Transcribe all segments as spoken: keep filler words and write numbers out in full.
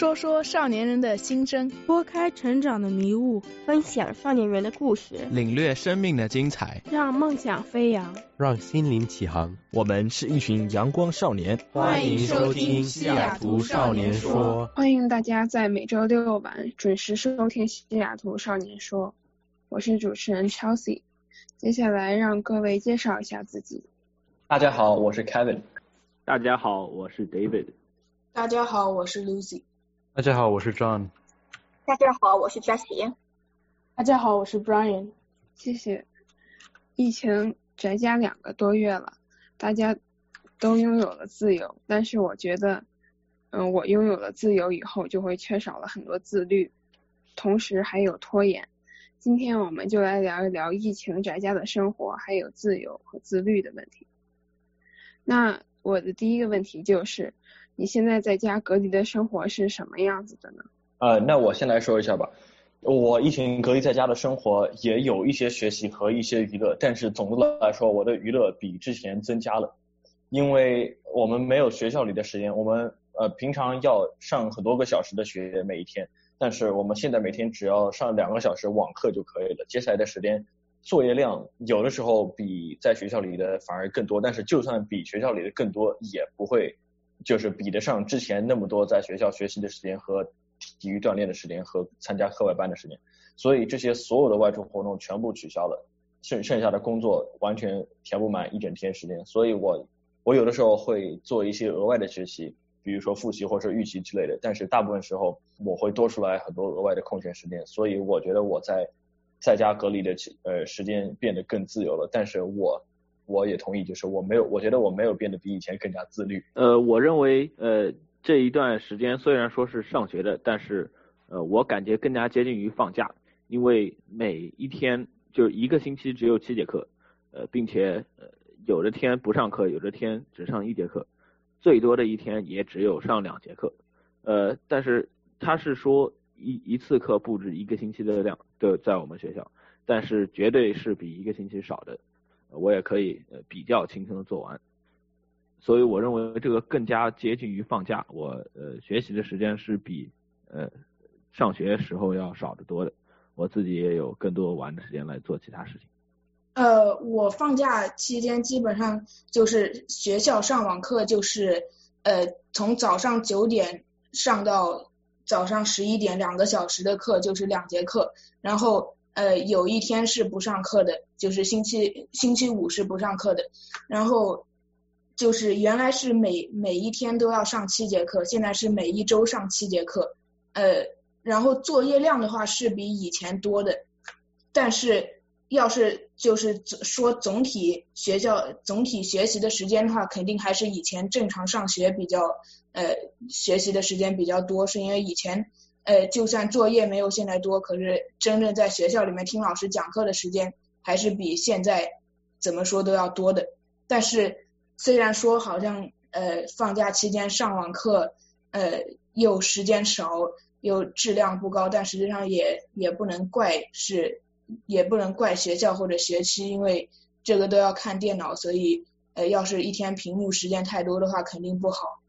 说说少年人的心声， 拨开成长的迷雾， 分享少年人的故事， 领略生命的精彩， 让梦想飞扬， 让心灵起航。 我们是一群阳光少年， 欢迎收听西雅图少年说。 欢迎大家在每周六晚准时收听西雅图少年说。我是主持人 Chelsea， 接下来让各位介绍一下自己。 大家好，我是 Kevin。 大家好，我是 David。 大家好，我是 Lucy。 大家好，我是 John。 大家好，我是 Jessie。 大家好，我是 Brian。 谢谢。疫情宅家两个多月了，大家都拥有了自由，但是我觉得，嗯，我拥有了自由以后，就会缺少了很多自律，同时还有拖延。今天我们就来聊一聊疫情宅家的生活，还有自由和自律的问题。那我的第一个问题就是，你现在在家隔离的生活是什么样子的呢？ 呃，那我先来说一下吧。我疫情隔离在家的生活也有一些学习和一些娱乐，但是总的来说，我的娱乐比之前增加了，因为我们没有学校里的时间，我们呃平常要上很多个小时的学每一天，但是我们现在每天只要上两个小时网课就可以了。接下来的时间作业量有的时候比在学校里的反而更多，但是就算比学校里的更多，也不会就是比得上之前那么多在学校学习的时间和体育锻炼的时间和参加课外班的时间，所以这些所有的外出活动全部取消了，剩剩下的工作完全填不满一整天时间，所以我我有的时候会做一些额外的学习，比如说复习或者预习之类的，但是大部分时候我会多出来很多额外的空闲时间，所以我觉得我在在家隔离的呃时间变得更自由了，但是我我也同意，就是我没有，我觉得我没有变得比以前更加自律。 呃，我认为呃这一段时间虽然说是上学的，但是呃我感觉更加接近于放假，因为每一天就一个星期只有七节课，呃，并且呃有的天不上课，有的天只上一节课，最多的一天也只有上两节课，呃，但是他是说一一次课布置一个星期的量，对，在我们学校，但是绝对是比一个星期少的。我也可以呃比较轻松的做完，所以我认为这个更加接近于放假。我呃学习的时间是比呃上学时候要少得多的，我自己也有更多玩的时间来做其他事情。 呃，我放假期间基本上就是学校上网课，就是呃从早上九点上到早上十一点，两个小时的课就是两节课，然后呃有一天是不上课的，就是星期星期五是不上课的，然后就是原来是每每一天都要上七节课，现在是每一周上七节课，呃然后作业量的话是比以前多的，但是要是就是说总体学校总体学习的时间的话，肯定还是以前正常上学比较呃学习的时间比较多，是因为以前呃，就算作业没有现在多，可是真正在学校里面听老师讲课的时间还是比现在怎么说都要多的。但是虽然说好像呃放假期间上网课呃又时间少又质量不高，但实际上也也不能怪是也不能怪学校或者学期，因为这个都要看电脑，所以呃要是一天屏幕时间太多的话肯定不好。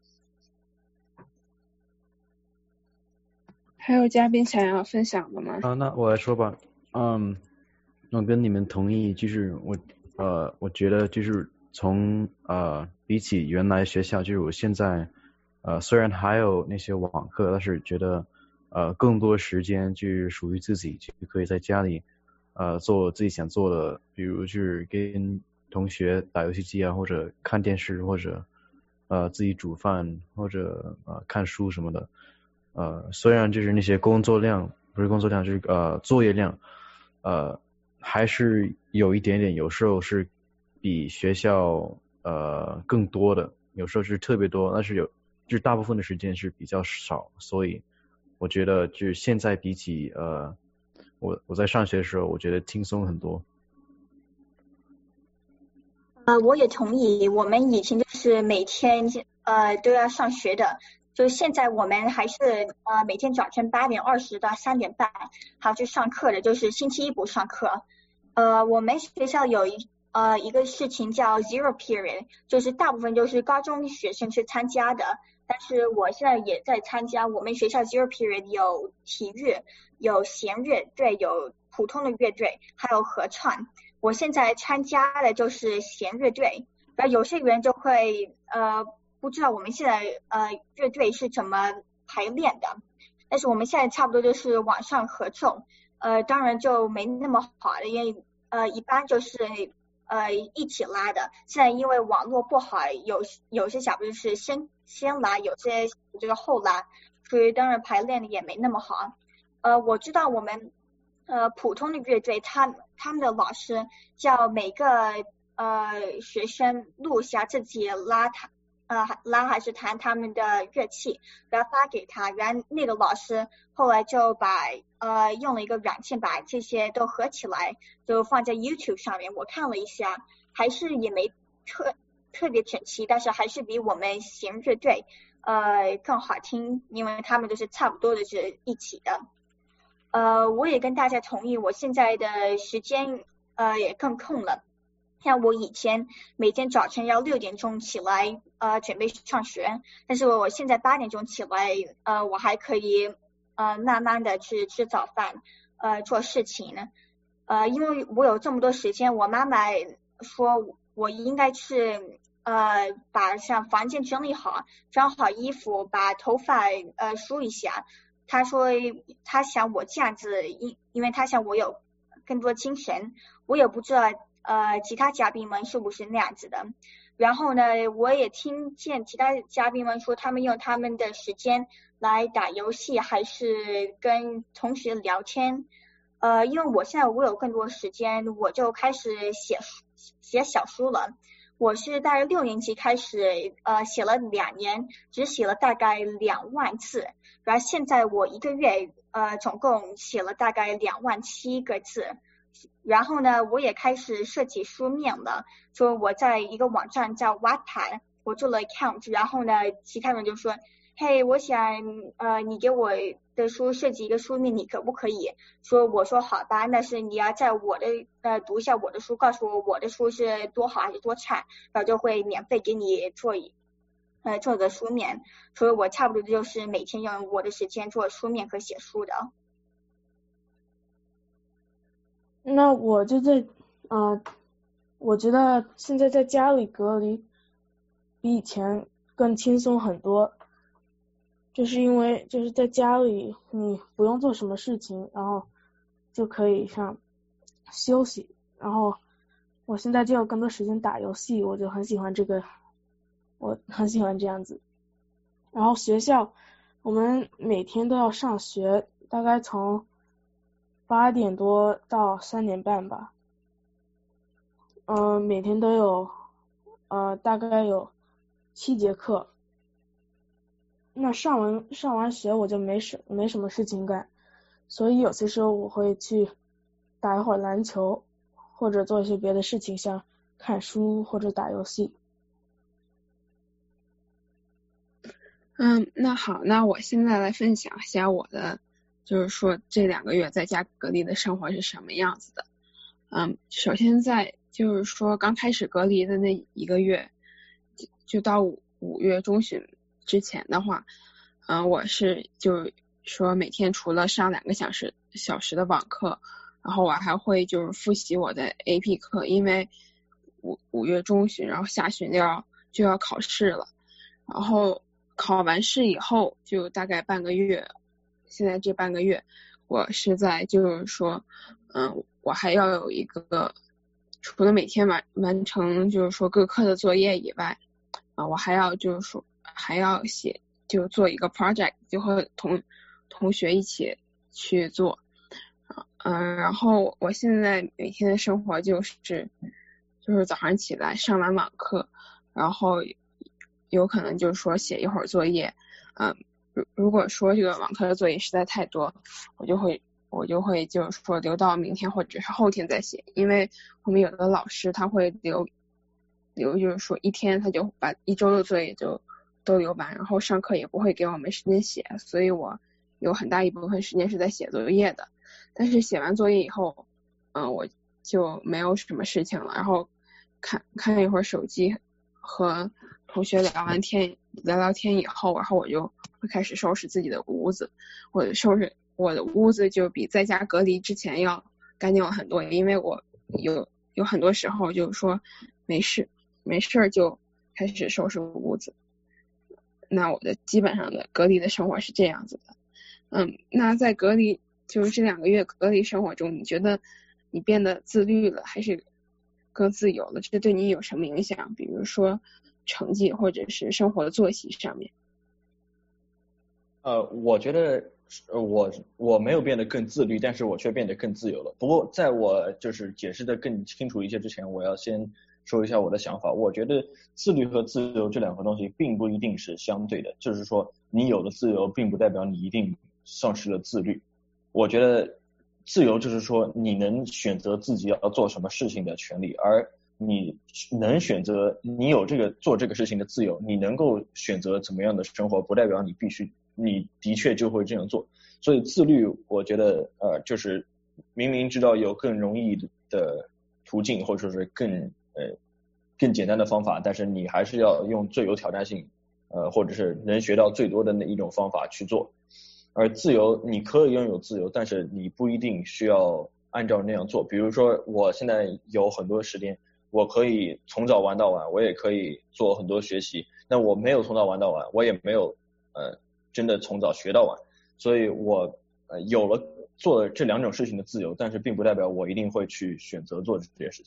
还有嘉宾想要分享的吗？ 啊，那我来说吧。嗯，我跟你们同意，就是我呃，我觉得就是从呃比起原来学校，就是我现在呃虽然还有那些网课，但是觉得呃更多时间就是属于自己，就可以在家里呃做自己想做的，比如就是跟同学打游戏机啊，或者看电视，或者呃自己煮饭，或者呃看书什么的。呃，虽然就是那些工作量，不是工作量，就是呃作业量，呃还是有一点点，有时候是比学校呃更多的，有时候是特别多，但是有就是大部分的时间是比较少，所以我觉得就是现在比起呃我我在上学的时候，我觉得轻松很多。 呃，我也同意，我们以前就是每天呃都要上学的。就现在我们还是呃每天早晨八点二十到三点半还要去上课的，就是星期一不上课。呃，我们学校有一呃一个事情叫 zero period， 就是大部分就是高中学生去参加的。 但是我现在也在参加我们学校 Zero Period 有体育，有弦乐队，有普通的乐队，还有合唱。我现在参加的就是弦乐队，然后有些人就会呃不知道我们现在呃乐队是怎么排练的，但是我们现在差不多就是网上合奏，呃当然就没那么好的，因为呃一般就是呃一起拉的，现在因为网络不好，有有些小朋友是先先拉，有些就是后拉，所以当然排练的也没那么好。呃我知道我们呃普通的乐队他他们的老师叫每个呃学生录下自己拉他呃拉还是弹他们的乐器，然后发给他，然后那个老师后来就把呃用了一个软件把这些都合起来，就放在 YouTube 上面。我看了一下，还是也没特特别整齐，但是还是比我们弦乐队呃更好听，因为他们都是差不多的是一起的。呃我也跟大家同意，我现在的时间呃也更空了。像我以前每天早晨要六点钟起来呃准备上学，但是我现在八点钟起来，呃我还可以呃慢慢的去吃早饭，呃做事情呢。呃因为我有这么多时间，我妈妈说我应该去呃把像房间整理好，装好衣服，把头发呃梳一下。她说她想我这样子，因因为她想我有更多精神，我也不知道呃其他嘉宾们是不是那样子的。然后呢我也听见其他嘉宾们说他们用他们的时间来打游戏还是跟同学聊天。呃因为我现在我有更多时间，我就开始写写小书了。我是大概六年级开始呃写了两年，只写了大概两万字，然后现在我一个月呃总共写了大概两万七个字。然后呢我也开始设计书面了，说我在一个网站叫 Wattpad 我做了 account， 然后呢其他人就说嘿我想呃你给我的书设计一个书面，你可不可以？说我说好吧，但是你要在我的呃读一下我的书，告诉我我的书是多好还是多差，然后就会免费给你做一呃做个书面。所以我差不多就是每天用我的时间做书面和写书的。 那我就在呃我觉得现在在家里隔离比以前更轻松很多，就是因为就是在家里你不用做什么事情，然后就可以像休息，然后我现在就有更多时间打游戏，我就很喜欢这个，我很喜欢这样子。然后学校我们每天都要上学，大概从八点多到三点半吧，嗯、呃，每天都有呃大概有七节课。那上完上完学我就没什没什么事情干，所以有些时候我会去打一会儿篮球，或者做一些别的事情，像看书或者打游戏。 嗯，那好，那我现在来分享一下我的，就是说这两个月在家隔离的生活是什么样子的。嗯，首先在就是说刚开始隔离的那一个月，就就到五五月中旬之前的话，嗯，我是就说每天除了上两个小时小时的网课，然后我还会就是复习我的 A P 课，因为五五月中旬，然后下旬就要就要考试了，然后考完试以后就大概半个月，现在这半个月我是在就是说，嗯，我还要有一个除了每天完完成就是说各科的作业以外，啊，我还要就是说还要写就做一个 project， 就和同同学一起去做，嗯，然后我现在每天的生活就是就是早上起来上完网课，然后有可能就是说写一会儿作业，嗯，如如果说这个网课的作业实在太多，我就会我就会就是说留到明天或者是后天再写，因为我们有的老师他会留留就是说一天他就把一周的作业就都留完，然后上课也不会给我们时间写，所以我有很大一部分时间是在写作业的。但是写完作业以后，嗯，我就没有什么事情了，然后看看一会儿手机和同学聊完天聊聊天以后，然后我就会开始收拾自己的屋子。我收拾我的屋子就比在家隔离之前要干净了很多，因为我有有很多时候就说没事没事就开始收拾屋子。那我的基本上的隔离的生活是这样子的。嗯，那在隔离就是这两个月隔离生活中，你觉得你变得自律了还是更自由了？这对你有什么影响？比如说成绩或者是生活的作息上面？ 呃，我觉得我我没有变得更自律，但是我却变得更自由了。不过在我就是解释的更清楚一些之前，我要先说一下我的想法。我觉得自律和自由这两个东西并不一定是相对的，就是说你有了自由并不代表你一定丧失了自律。我觉得自由就是说你能选择自己要做什么事情的权利，而你能选择你有这个做这个事情的自由，你能够选择怎么样的生活，不代表你必须你的确就会这样做。所以自律我觉得呃就是明明知道有更容易的途径，或者说是更呃更简单的方法，但是你还是要用最有挑战性呃或者是能学到最多的那一种方法去做。而自由你可以拥有自由，但是你不一定需要按照那样做。比如说我现在有很多时间，我可以从早玩到晚，我也可以做很多学习。那我没有从早玩到晚，我也没有呃真的从早学到晚，所以我呃有了做这两种事情的自由，但是并不代表我一定会去选择做这件事情。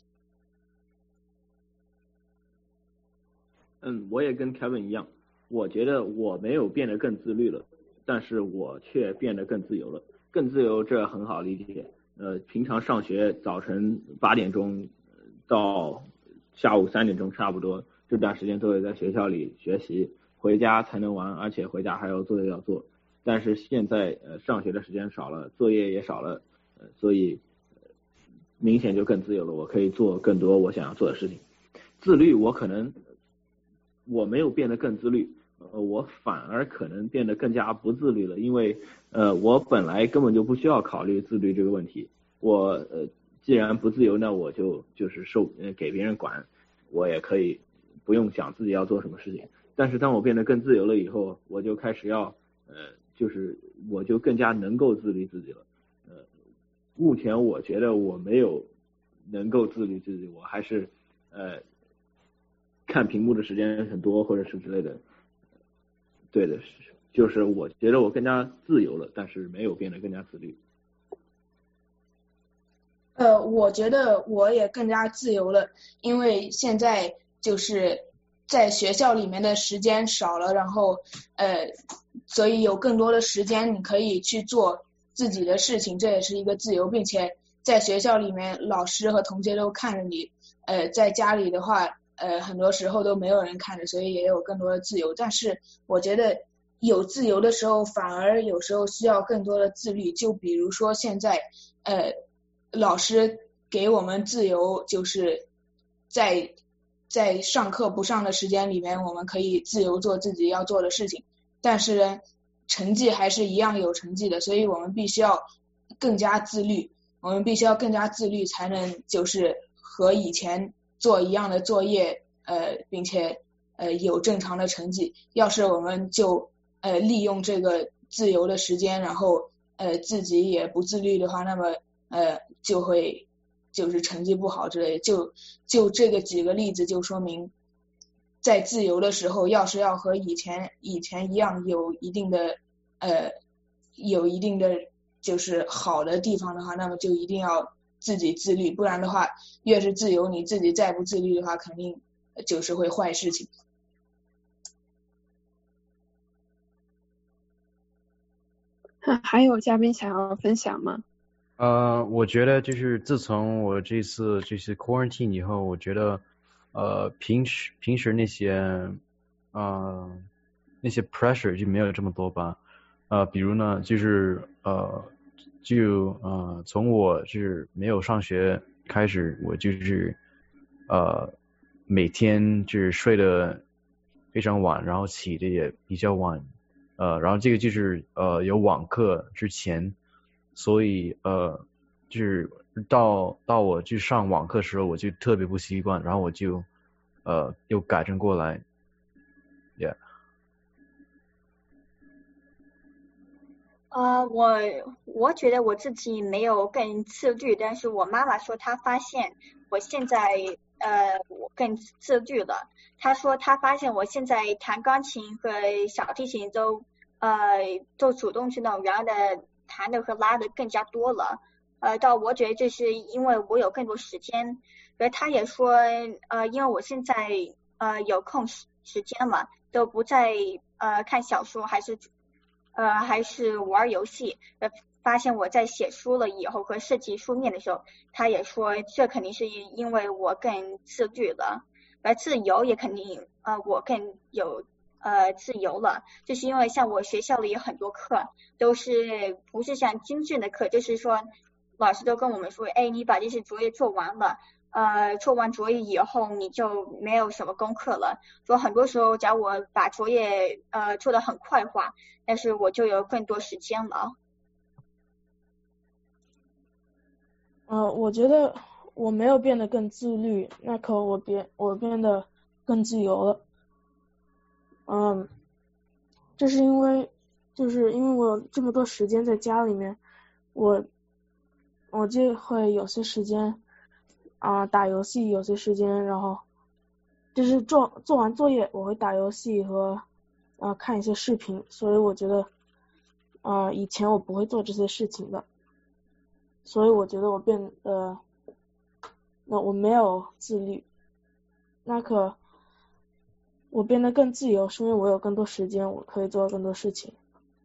嗯，我也跟 Kevin 一样，我觉得我没有变得更自律了，但是我却变得更自由了。更自由这很好理解，呃，平常上学早晨八点钟到下午三点钟差不多，这段时间都会在学校里学习，回家才能玩，而且回家还有作业要做。但是现在呃上学的时间少了，作业也少了，呃，所以、呃、明显就更自由了，我可以做更多我想要做的事情。自律我可能我没有变得更自律，呃，我反而可能变得更加不自律了，因为呃，我本来根本就不需要考虑自律这个问题。我呃，既然不自由，那我就就是受呃给别人管，我也可以不用想自己要做什么事情。但是当我变得更自由了以后，我就开始要呃，就是我就更加能够自律自己了。呃，目前我觉得我没有能够自律自己，我还是呃看屏幕的时间很多，或者是之类的。对的，就是我觉得我更加自由了，但是没有变得更加自律。 呃，我觉得我也更加自由了，因为现在就是在学校里面的时间少了，然后呃，所以有更多的时间你可以去做自己的事情，这也是一个自由，并且在学校里面老师和同学都看着你，呃，在家里的话呃，很多时候都没有人看着，所以也有更多的自由。但是我觉得有自由的时候，反而有时候需要更多的自律。就比如说现在，呃，老师给我们自由，就是在在上课不上的时间里面，我们可以自由做自己要做的事情。但是呢，成绩还是一样有成绩的，所以我们必须要更加自律。我们必须要更加自律，才能就是和以前做一样的作业，呃，并且呃有正常的成绩。要是我们就呃利用这个自由的时间，然后呃自己也不自律的话，那么呃就会就是成绩不好之类的。就就这个几个例子就说明，在自由的时候，要是要和以前以前一样有一定的呃有一定的就是好的地方的话，那么就一定要自己自律，不然的话，越是自由，你自己再不自律的话，肯定就是会坏事情。 还有嘉宾想要分享吗？ 呃，我觉得就是自从我这次这次 quarantine 以后，我觉得呃平时平时那些呃那些 pressure 就没有这么多吧。呃，比如呢，就是呃就呃从我就是没有上学开始，我就是呃每天就是睡得非常晚，然后起的也比较晚。呃，然后这个就是呃有网课之前，所以呃就是到到我去上网课的时候，我就特别不习惯，然后我就呃又改正过来。 呃，我我觉得我自己没有更自律，但是我妈妈说她发现我现在呃我更自律了。她说她发现我现在弹钢琴和小提琴都呃都主动去弄，然后呢弹的和拉的更加多了。呃，到我觉得这是因为我有更多时间。而她也说呃因为我现在呃有空时时间嘛，都不再呃看小说，还是。呃，还是玩游戏，呃，发现我在写书了以后和设计书面的时候，他也说这肯定是因为我更自律了，而自由也肯定呃我更有呃自由了，就是因为像我学校里有很多课都是不是像精致的课，就是说老师都跟我们说，哎，你把这些作业做完了。呃，做完作业以后你就没有什么功课了。说很多时候，假如我把作业呃做得很快的话，但是我就有更多时间了。 呃，我觉得我没有变得更自律，那可我变我变得更自由了。嗯，这是因为就是因为我有这么多时间在家里面，我我就会有些时间。啊、呃，打游戏有些时间，然后就是做做完作业，我会打游戏和啊、呃、看一些视频，所以我觉得，呃，以前我不会做这些事情的，所以我觉得我变呃，那我没有自律，那可我变得更自由，是因为我有更多时间，我可以做更多事情。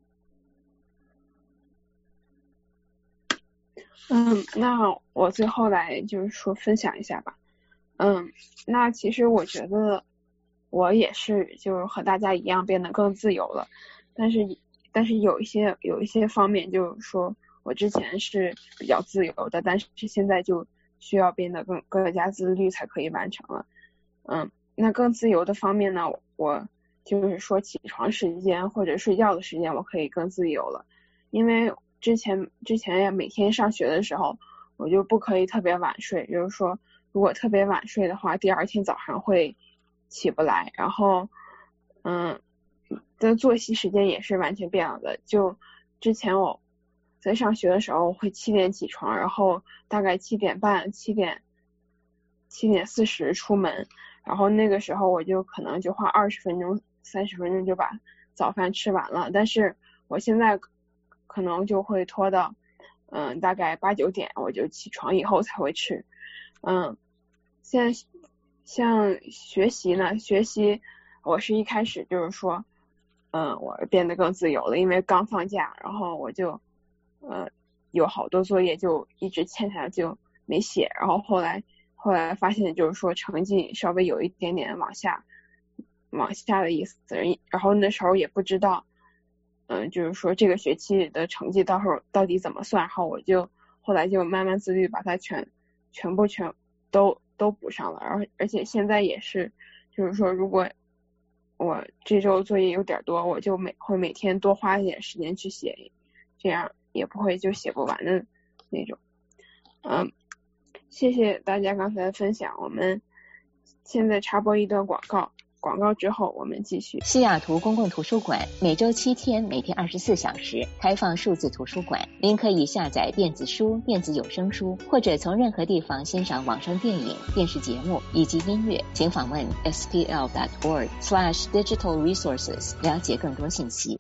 嗯，那我最后来就是说分享一下吧。嗯，那其实我觉得我也是就是和大家一样变得更自由了，但是但是有一些有一些方面就是说我之前是比较自由的，但是现在就需要变得更更加自律才可以完成了。嗯，那更自由的方面呢，我就是说起床时间或者睡觉的时间我可以更自由了，因为之前之前呀，每天上学的时候，我就不可以特别晚睡，就是说，如果特别晚睡的话，第二天早上会起不来，然后，嗯，的作息时间也是完全变了的。就之前我在上学的时候，我会七点起床，然后大概七点半、七点、七点四十出门，然后那个时候我就可能就花二十分钟、三十分钟就把早饭吃完了，但是我现在。可能就会拖到嗯大概八九点我就起床以后才会吃。嗯，现在像学习呢，学习我是一开始就是说嗯我变得更自由了，因为刚放假，然后我就呃有好多作业就一直欠下来就没写，然后后来后来发现就是说成绩稍微有一点点往下往下的意思，然后那时候也不知道嗯，就是说这个学期的成绩到时候到底怎么算，然后我就后来就慢慢自律把它全全部全都都补上了，而而且现在也是就是说如果我这周作业有点多，我就每会每天多花一点时间去写，这样也不会就写不完的那种。嗯，谢谢大家刚才的分享，我们现在插播一段广告。广告之后我们继续。 西雅图公共图书馆每周七天，每天二十四小时开放数字图书馆，您可以下载电子书、电子有声书，或者从任何地方欣赏网上电影、电视节目以及音乐。请访问 s p l dot org slash digital resources 了解更多信息。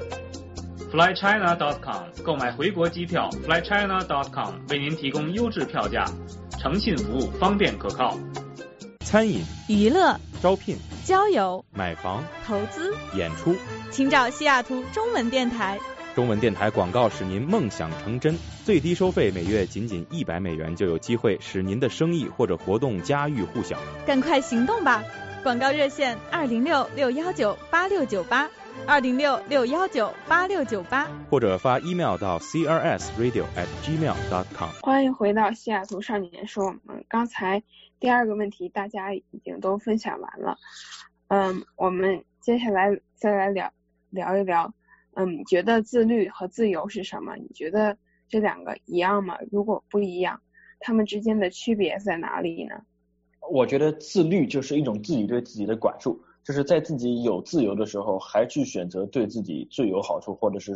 fly china dot com 购买回国机票 fly china dot com 为您提供优质票价，诚信服务，方便可靠。 餐饮、 娱乐、 招聘、 交友、 买房、 投资、 演出， 请找西雅图中文电台。 中文电台广告使您梦想成真，最低收费每月仅仅一百美元，就有机会使您的生意或者活动家喻户晓。 赶快行动吧！广告热线二零六六幺九八六九八，二零六六幺九八六九八， 或者发 email 到 c r s radio at gmail dot com。 欢迎回到西雅图少年说，我们刚才第二个问题大家已经都分享完了，嗯，我们接下来再来聊聊一聊，嗯，你觉得自律和自由是什么？你觉得这两个一样吗？如果不一样，他们之间的区别在哪里呢？ 我觉得自律就是一种自己对自己的管束，就是在自己有自由的时候，还去选择对自己最有好处或者是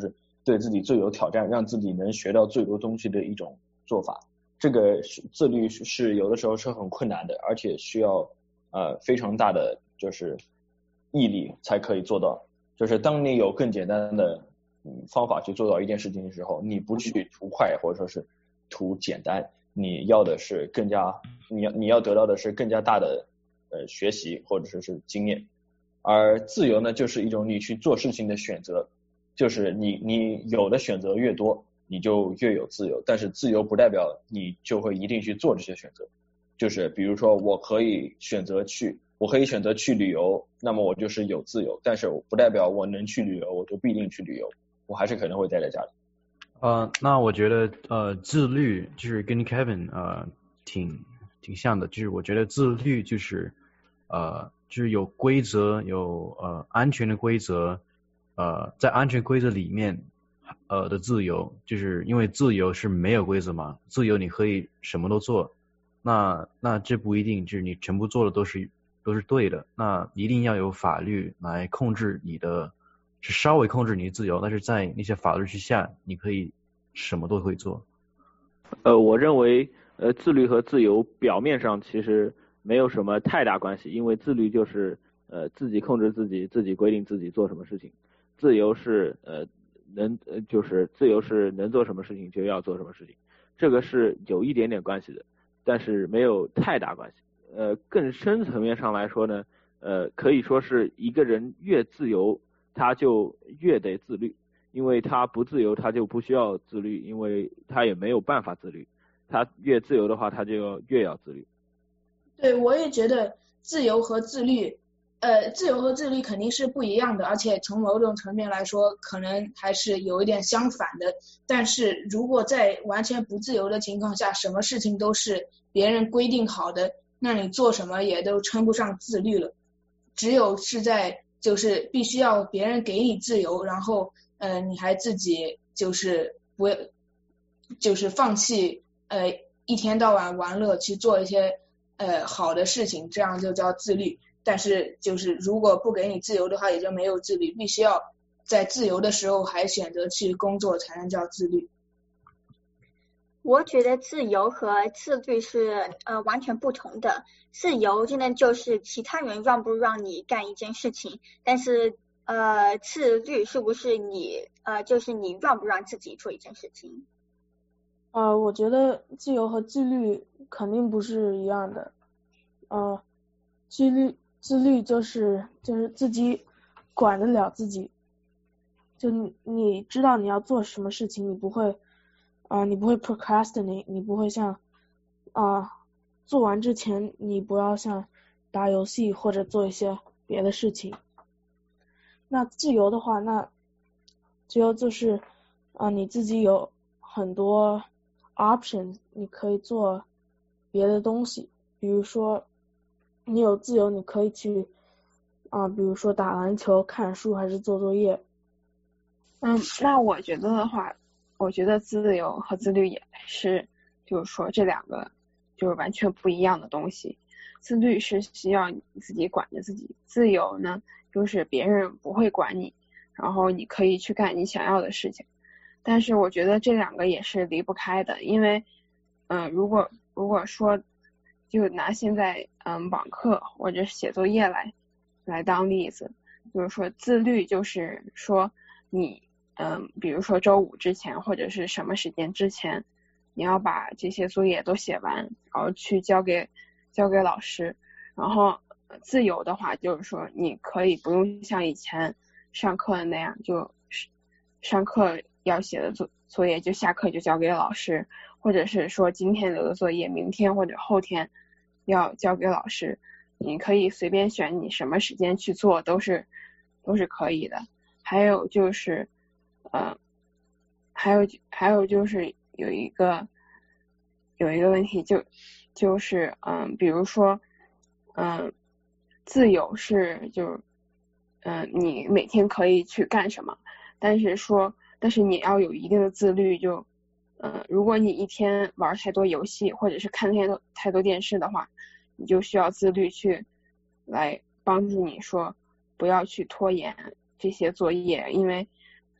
对自己最有挑战，让自己能学到最多东西的一种做法。这个自律是有的时候是很困难的，而且需要呃非常大的就是毅力才可以做到。就是当你有更简单的方法去做到一件事情的时候，你不去图快或者说是图简单，你要的是更加你要你要得到的是更加大的呃学习或者说是经验。而自由呢，就是一种你去做事情的选择，就是你你有的选择越多，你就越有自由，但是自由不代表你就会一定去做这些选择。就是比如说我可以选择去我可以选择去旅游，那么我就是有自由，但是不代表我能去旅游我就必定去旅游，我还是可能会待在家里。 呃，那我觉得呃自律就是跟 Kevin 呃挺挺像的，就是我觉得自律就是呃就是有规则，有呃安全的规则，呃在安全规则里面呃的自由，就是因为自由是没有规则嘛，自由你可以什么都做，那那这不一定就是你全部做的都是都是对的，那一定要有法律来控制你的，是稍微控制你的自由，但是在那些法律之下，你可以什么都可以做。 呃，我认为呃自律和自由表面上其实没有什么太大关系，因为自律就是呃自己控制自己，自己规定自己做什么事情，自由是呃能呃就是自由是能做什么事情就要做什么事情，这个是有一点点关系的，但是没有太大关系。呃，更深层面上来说呢，呃，可以说是一个人越自由，他就越得自律，因为他不自由，他就不需要自律，因为他也没有办法自律。他越自由的话，他就要越要自律。 对，我也觉得自由和自律，呃，自由和自律肯定是不一样的，而且从某种层面来说，可能还是有一点相反的。但是如果在完全不自由的情况下，什么事情都是别人规定好的，那你做什么也都称不上自律了。只有是在就是必须要别人给你自由，然后呃你还自己就是不就是放弃呃一天到晚玩乐去做一些呃好的事情，这样就叫自律。但是就是如果不给你自由的话，也就没有自律，必须要在自由的时候还选择去工作才能叫自律。 我觉得自由和自律是呃完全不同的。自由真的就是其他人让不让你干一件事情，但是呃自律是不是你呃就是你让不让自己做一件事情。 呃，我觉得自由和自律肯定不是一样的。呃，自律自律就是就是自己管得了自己，就你你知道你要做什么事情，你不会啊、呃，你不会 procrastinate， 你不会像啊、呃、做完之前你不要像打游戏或者做一些别的事情。那自由的话，那自由就是啊、呃、你自己有很多 options， 你可以做别的东西，比如说你有自由，你可以去啊、呃，比如说打篮球、看书还是做作业。 嗯，那我觉得的话，我觉得自由和自律也是，就是说这两个就是完全不一样的东西。自律是需要你自己管着自己，自由呢就是别人不会管你，然后你可以去干你想要的事情。但是我觉得这两个也是离不开的，因为嗯、呃，如果如果说就拿现在嗯网课或者写作业来来当例子，就是说自律就是说你嗯，比如说周五之前或者是什么时间之前，你要把这些作业都写完，然后去交给交给老师。然后自由的话，就是说你可以不用像以前上课那样，就上课要写的作作业就下课就交给老师，或者是说今天留的作业明天或者后天要交给老师，你可以随便选你什么时间去做，都是都是可以的。还有就是呃，还有还有就是有一个有一个问题就就是嗯，比如说嗯，自由是就嗯你每天可以去干什么，但是说但是你要有一定的自律，就嗯如果你一天玩太多游戏或者是看太多太多电视的话，你就需要自律去来帮助你说不要去拖延这些作业，因为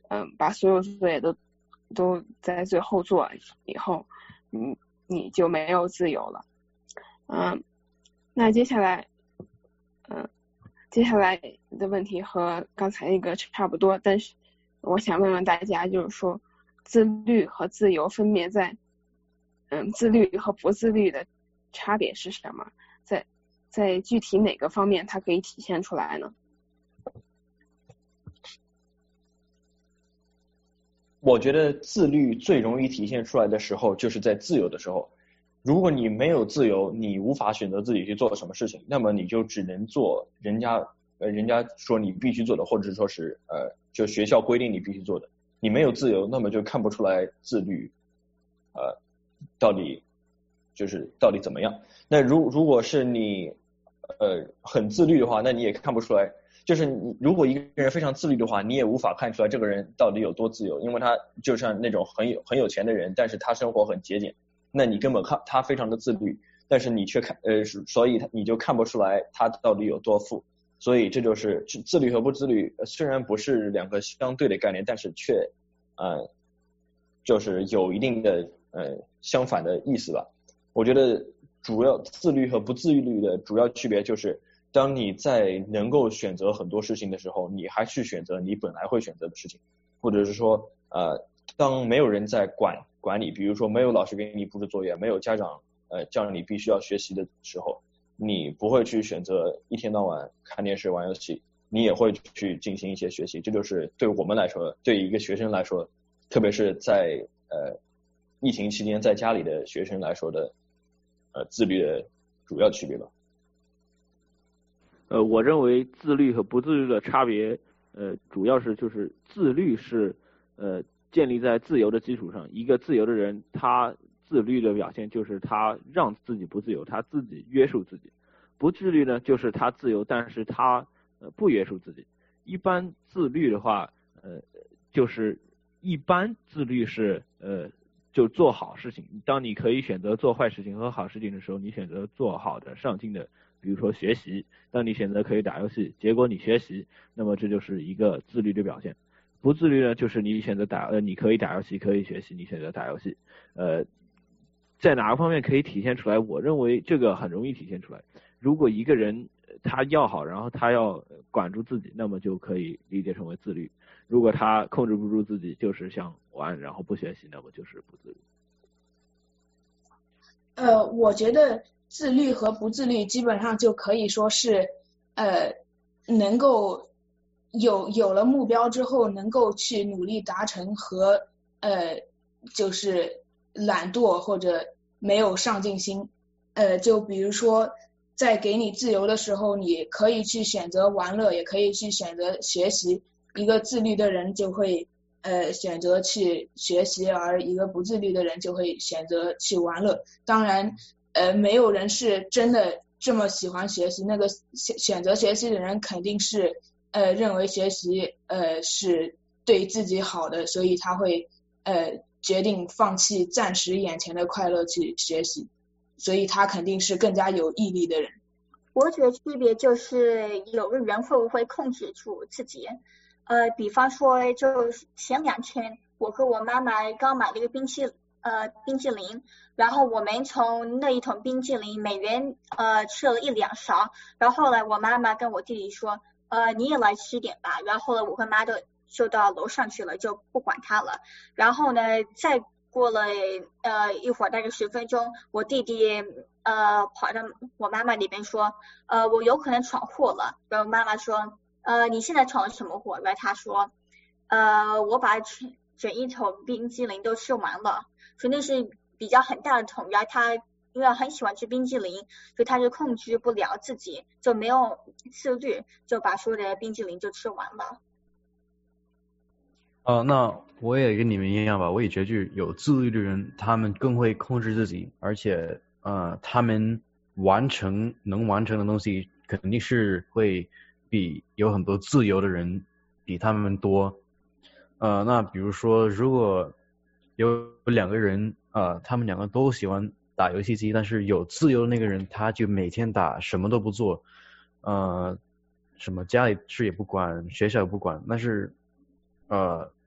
嗯把所有作业都都在最后做以后，你你就没有自由了。嗯，那接下来，嗯，接下来的问题和刚才那个差不多，但是我想问问大家，就是说自律和自由分别在，嗯，自律和不自律的差别是什么？在在具体哪个方面它可以体现出来呢？ 我觉得自律最容易体现出来的时候，就是在自由的时候。如果你没有自由，你无法选择自己去做什么事情，那么你就只能做人家呃人家说你必须做的，或者说是呃就学校规定你必须做的。你没有自由，那么就看不出来自律呃到底就是到底怎么样。那如如果是你呃很自律的话，那你也看不出来。就是你如果一个人非常自律的话，你也无法看出来这个人到底有多自由，因为他就像那种很有很有钱的人，但是他生活很节俭，那你根本看他非常的自律，但是你却看呃所以你就看不出来他到底有多富。所以这就是自律和不自律虽然不是两个相对的概念，但是却呃就是有一定的呃相反的意思吧。我觉得主要自律和不自律的主要区别就是，当你在能够选择很多事情的时候，你还去选择你本来会选择的事情，或者是说呃当没有人在管管你，比如说没有老师给你布置作业，没有家长呃叫你必须要学习的时候，你不会去选择一天到晚看电视玩游戏，你也会去进行一些学习。这就是对我们来说，对一个学生来说，特别是在呃疫情期间在家里的学生来说的呃自律的主要区别吧。 呃，我认为自律和不自律的差别，呃，主要是就是自律是呃建立在自由的基础上，一个自由的人，他自律的表现就是他让自己不自由，他自己约束自己；不自律呢，就是他自由，但是他呃不约束自己。一般自律的话，呃，就是一般自律是呃就做好事情。当你可以选择做坏事情和好事情的时候，你选择做好的上进的。比如说学习，当你选择可以打游戏，结果你学习，那么这就是一个自律的表现。不自律呢，就是你选择打呃，你可以打游戏，可以学习，你选择打游戏，呃，在哪个方面可以体现出来？我认为这个很容易体现出来。如果一个人他要好，然后他要管住自己，那么就可以理解成为自律。如果他控制不住自己，就是想玩，然后不学习，那么就是不自律。 呃，我觉得自律和不自律基本上就可以说是，呃，能够有有了目标之后，能够去努力达成和呃，就是懒惰或者没有上进心。呃，就比如说在给你自由的时候，你可以去选择玩乐，也可以去选择学习。一个自律的人就会呃选择去学习，而一个不自律的人就会选择去玩乐。当然。呃，没有人是真的这么喜欢学习，那个选选择学习的人肯定是呃认为学习呃是对自己好的，所以他会呃决定放弃暂时眼前的快乐去学习，所以他肯定是更加有毅力的人。 我觉得区别就是有的人会不会控制住自己，呃，比方说就前两天我和我妈妈刚买了一个冰淇呃冰淇淋。然后我们从那一桶冰淇淋每人呃吃了一两勺，然后后来我妈妈跟我弟弟说，呃你也来吃点吧，然后后来我和妈的就到楼上去了，就不管他了。然后呢，再过了呃一会儿大概十分钟，我弟弟呃跑到我妈妈那边说，呃我有可能闯祸了。然后妈妈说，呃你现在闯了什么祸？然后他说，呃我把整一桶冰淇淋都吃完了，所以那是比较很大的桶，然后他因为很喜欢吃冰淇淋，所以他就控制不了自己，就没有自律，就把所有的冰淇淋就吃完了。 呃，那我也跟你们一样吧，我也觉得就是有自律的人，他们更会控制自己，而且呃，他们完成能完成的东西肯定是会比有很多自由的人比他们多。呃，那比如说如果有两个人，呃，他们两个都喜欢打游戏机，但是有自由的那个人，他就每天打，什么都不做，呃，什么家里事也不管，学校也不管，但是，呃，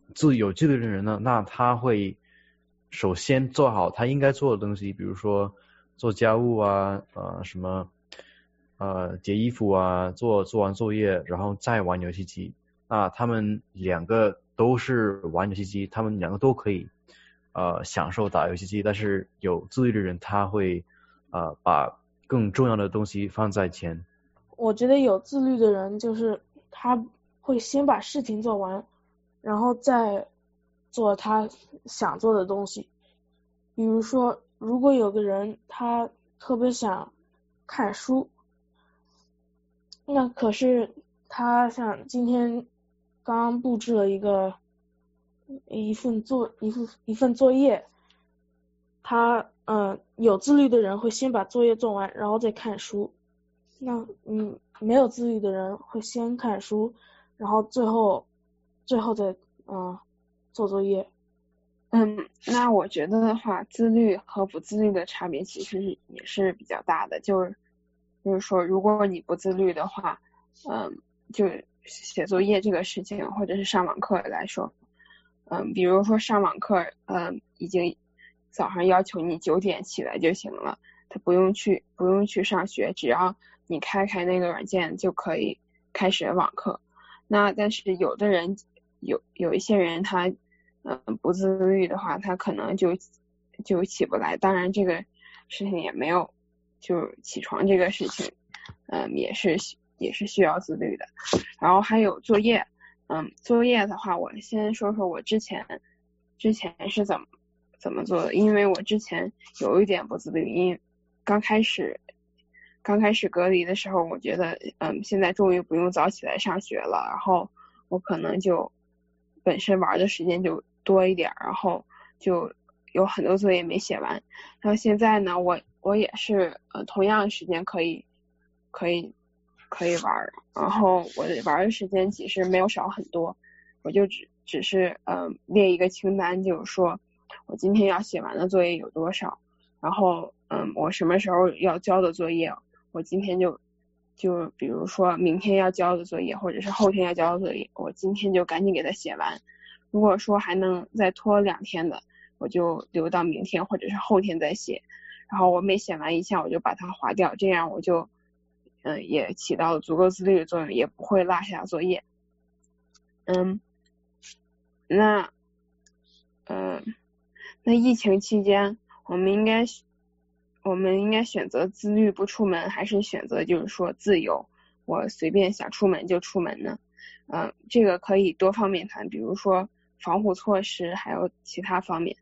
自有纪律的人呢，那他会首先做好他应该做的东西，比如说做家务啊，呃什么呃叠衣服啊，做做完作业，然后再玩游戏机。那他们两个都是玩游戏机，他们两个都可以呃享受打游戏机，但是有自律的人他会呃把更重要的东西放在前。 我觉得有自律的人就是他会先把事情做完，然后再做他想做的东西。比如说，如果有个人他特别想看书，那可是他像今天刚布置了一个一份作一份一份作业，他嗯、呃、有自律的人会先把作业做完，然后再看书。那嗯没有自律的人会先看书，然后最后最后再嗯、呃、做作业。 嗯，那我觉得的话，自律和不自律的差别其实也是比较大的。就是就是说，如果你不自律的话，嗯，就写作业这个事情，或者是上网课来说，嗯，比如说上网课，嗯，已经早上要求你九点起来就行了，他不用去不用去上学，只要你开开那个软件就可以开始网课。那但是有的人有有一些人他嗯不自律的话，他可能就就起不来。当然这个事情也没有，就起床这个事情嗯也是也是需要自律的。然后还有作业，嗯作业的话，我先说说我之前之前是怎么怎么做的。因为我之前有一点不自律，因为刚开始刚开始隔离的时候，我觉得嗯现在终于不用早起来上学了，然后我可能就本身玩的时间就多一点，然后就有很多作业没写完。然后现在呢，我我也是呃同样的时间可以可以可以玩，然后我玩的时间其实没有少很多，我就只只是嗯、呃、列一个清单，就是说我今天要写完的作业有多少，然后嗯我什么时候要交的作业，我今天就就比如说明天要交的作业，或者是后天要交的作业，我今天就赶紧给它写完。如果说还能再拖两天的，我就留到明天或者是后天再写。然后我每写完一项我就把它划掉，这样我就嗯也起到了足够自律的作用，也不会落下作业。嗯，那嗯那疫情期间我们应该我们应该选择自律不出门，还是选择就是说自由，我随便想出门就出门呢？嗯，这个可以多方面谈，比如说防护措施，还有其他方面。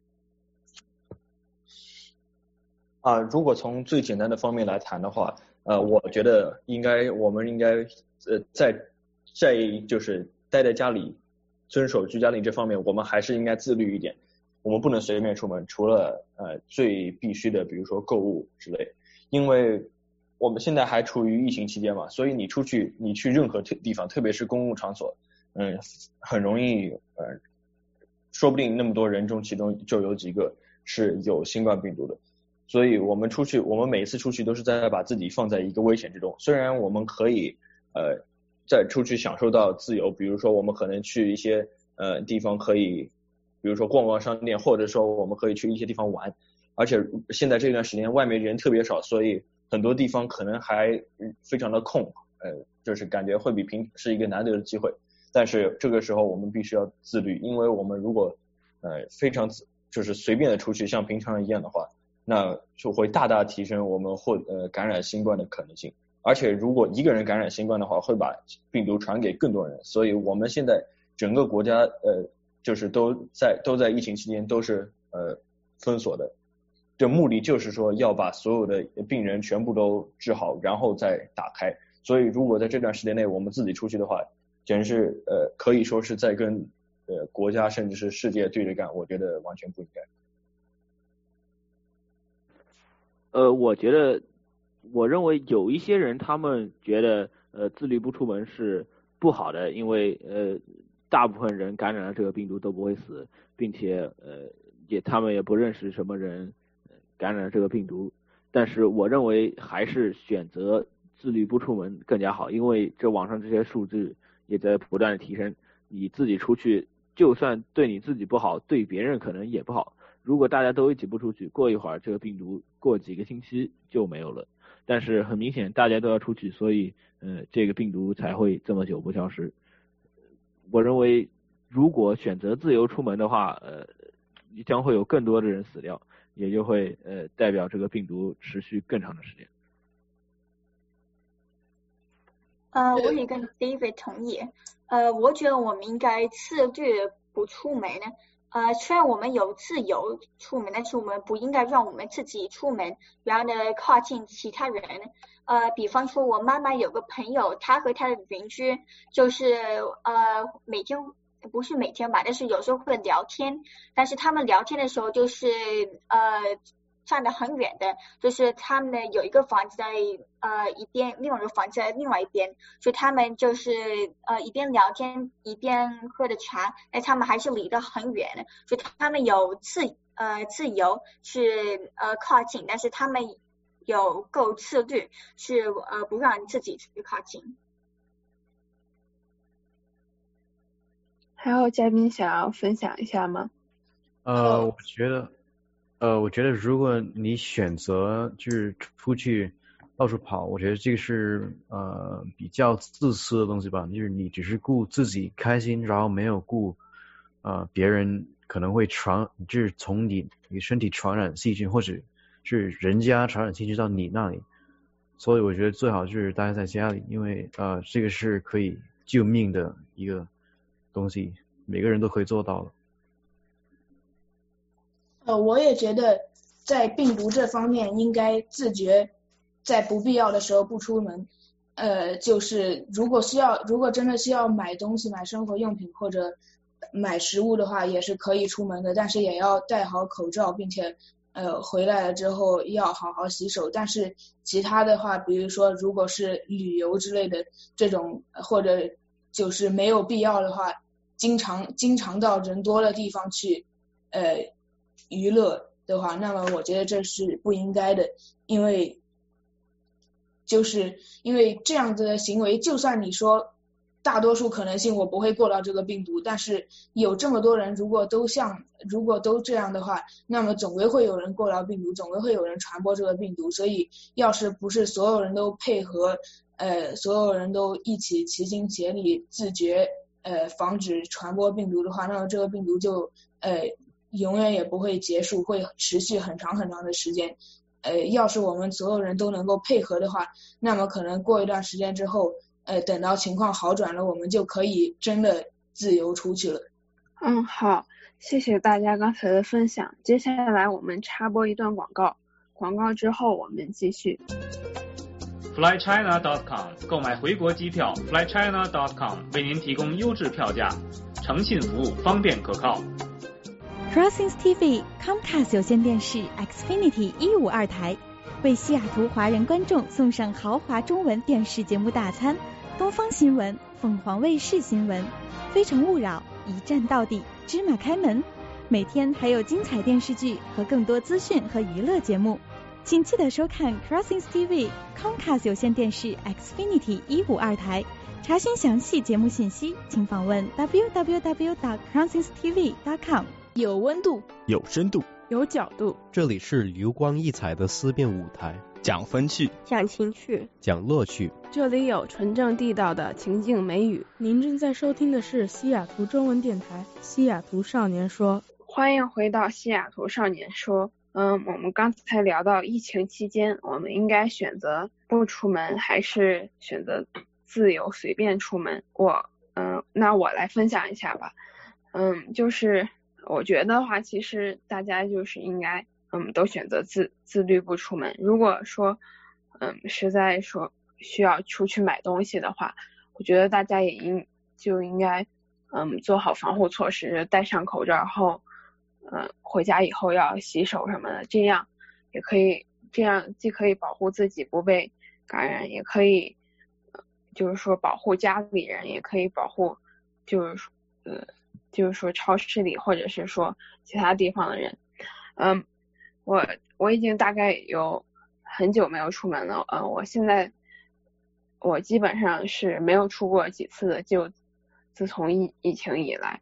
啊，如果从最简单的方面来谈的话，呃，我觉得应该我们应该呃在在就是待在家里遵守居家令这方面，我们还是应该自律一点。我们不能随便出门，除了呃最必须的，比如说购物之类。因为我们现在还处于疫情期间嘛，所以你出去，你去任何地方，特别是公共场所，嗯，很容易呃，说不定那么多人中，其中就有几个是有新冠病毒的。所以我们出去，我们每一次出去都是在把自己放在一个危险之中。虽然我们可以呃在出去享受到自由，比如说我们可能去一些呃地方可以，比如说逛逛商店，或者说我们可以去一些地方玩。而且现在这段时间外面人特别少，所以很多地方可能还非常的空，呃，就是感觉会比平是一个难得的机会。但是这个时候我们必须要自律，因为我们如果呃非常就是随便的出去，像平常人一样的话，那就会大大提升我们获呃感染新冠的可能性。而且如果一个人感染新冠的话，会把病毒传给更多人。所以我们现在整个国家呃就是都在都在疫情期间都是呃封锁的。这目的就是说要把所有的病人全部都治好，然后再打开。所以如果在这段时间内我们自己出去的话，简直是呃可以说是在跟呃国家甚至是世界对着干，我觉得完全不应该。 呃，我觉得，我认为有一些人他们觉得呃自律不出门是不好的，因为呃大部分人感染了这个病毒都不会死，并且呃也他们也不认识什么人感染了这个病毒。但是我认为还是选择自律不出门更加好，因为这网上这些数字也在不断的提升，你自己出去就算对你自己不好，对别人可能也不好。如果大家都一起不出去，过一会儿这个病毒过几个星期就没有了。但是很明显大家都要出去，所以呃这个病毒才会这么久不消失。我认为如果选择自由出门的话，呃将会有更多的人死掉，也就会呃代表这个病毒持续更长的时间。 呃，我也跟 David 同意。呃，我觉得我们应该自律不出门。呃，虽然我们有自由出门，但是我们不应该让我们自己出门，然后呢靠近其他人。呃，比方说我妈妈有个朋友，她和她的邻居就是呃每天不是每天吧，但是有时候会聊天，但是他们聊天的时候就是呃站得很远的，就是他们的有一个房子在呃一边，另外一个房子在另外一边，所以他们就是呃一边聊天一边喝的茶，但他们还是离得很远，所以他们有自呃自由去呃靠近，但是他们有够自律，是呃不让自己去靠近。 还有嘉宾想要分享一下吗？ 呃，我觉得，呃，我觉得如果你选择就是出去到处跑，我觉得这个是呃比较自私的东西吧，就是你只是顾自己开心，然后没有顾呃别人可能会传，就是从你你身体传染细菌，或者是人家传染细菌到你那里，所以我觉得最好就是待在家里，因为呃这个是可以救命的一个东西，每个人都可以做到的。 呃，我也觉得在病毒这方面应该自觉，在不必要的时候不出门。呃，就是如果需要，如果真的需要买东西、买生活用品或者买食物的话，也是可以出门的，但是也要戴好口罩，并且呃回来了之后要好好洗手。但是其他的话，比如说如果是旅游之类的这种，或者就是没有必要的话，经常经常到人多的地方去呃娱乐的话，那么我觉得这是不应该的，因为就是因为这样子的行为，就算你说大多数可能性我不会过到这个病毒，但是有这么多人如果都像如果都这样的话，那么总归会有人过到病毒，总归会有人传播这个病毒。所以要是不是所有人都配合呃所有人都一起齐心协力自觉呃防止传播病毒的话，那么这个病毒就呃永远也不会结束，会持续很长很长的时间。呃，要是我们所有人都能够配合的话，那么可能过一段时间之后，呃，等到情况好转了，我们就可以真的自由出去了。 嗯，好，谢谢大家刚才的分享。接下来我们插播一段广告，广告之后我们继续。 fly china dot com 购买回国机票 fly china dot com 为您提供优质票价，诚信服务，方便可靠。 Crossings T V Comcast 有线电视 Xfinity 一五二台为西雅图华人观众送上豪华中文电视节目大餐，东方新闻、凤凰卫视新闻、非诚勿扰、一站到底、芝麻开门，每天还有精彩电视剧和更多资讯和娱乐节目，请记得收看 Crossings T V Comcast 有线电视 Xfinity 一五二台。查询详细节目信息，请访问 w w w dot crossings t v dot com。 有温度， 有深度， 有角度， 这里是流光溢彩的思辨舞台， 讲风趣， 讲情趣， 讲乐趣， 这里有纯正地道的情境美语。您正在收听的是西雅图中文电台西雅图少年说， 欢迎回到西雅图少年说。嗯，我们刚才聊到疫情期间，我们应该选择不出门，还是选择自由随便出门？我嗯，那我来分享一下吧。嗯，就是我觉得话，其实大家就是应该嗯都选择自自律不出门。如果说嗯实在说需要出去买东西的话，我觉得大家也应就应该嗯做好防护措施，戴上口罩后。嗯，回家以后要洗手什么的，这样也可以，这样既可以保护自己不被感染，也可以，呃、就是说保护家里人，也可以保护，就是说，呃，就是说超市里或者是说其他地方的人。嗯，我我已经大概有很久没有出门了，嗯，我现在我基本上是没有出过几次的，就自从疫疫情以来。